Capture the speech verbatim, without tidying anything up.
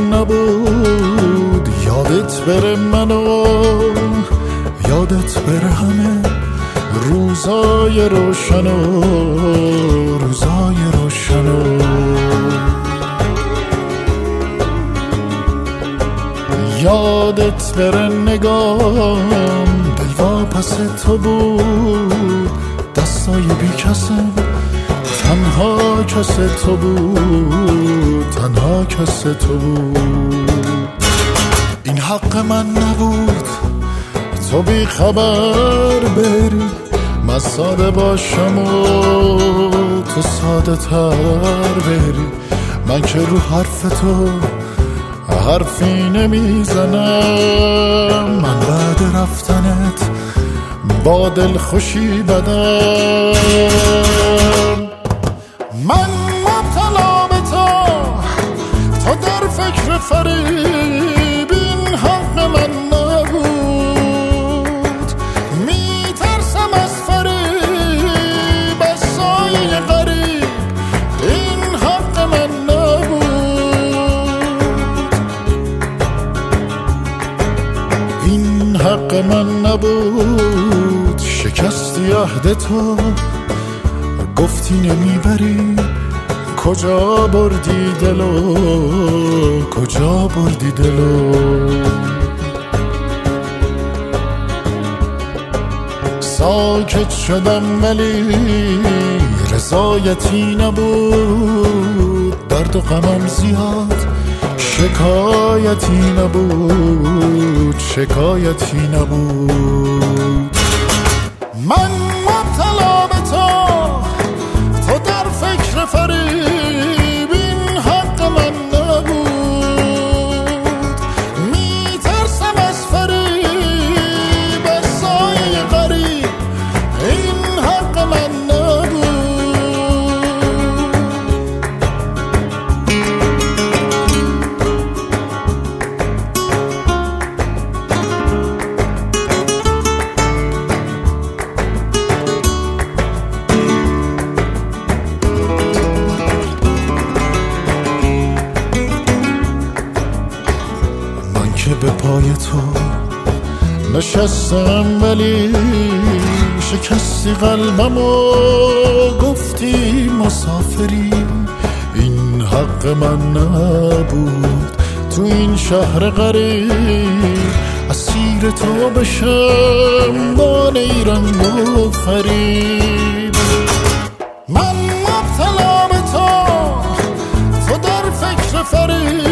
نبود یادت بره منو، یادت بره همه روزای روشن و روزای روشن و یادت بره نگام دلوا پس تو بود، دستای بی کسم تنها کس تو بود، تنها کس تو بود. این حق من نبود تو بی خبر بری، من ساده باشم و تو ساده تر بری. من که رو حرف تو حرفی نمیزنم، من بعد رفتنت با دل خوشی بدم. من مبتلا به تو تو در فکر فریب، این حق من نبود. میترسم از فریب از سایه غریب، این حق من نبود. این حق من نبود. شکستی عهد تو گفتی نمیبری، کجا بردی دلو، کجا بردی دلو. ساکت شدم ولی رضایتی نبود، درد و غمم زیاد شکایتی نبود، شکایتی نبود. من مبتلا به تو تو در فکر فریب، این حق من نبود. میترسم از فریب از سایه غریب، این حق من نبود. که به پای تو نشستم ولی شکستی قلبمو، گفتی مسافری، این حق من نبود. تو این شهر غریب اسیر تو بشم با نیرنگ و فریب. من مبتلا به تو تو در فکر فریب،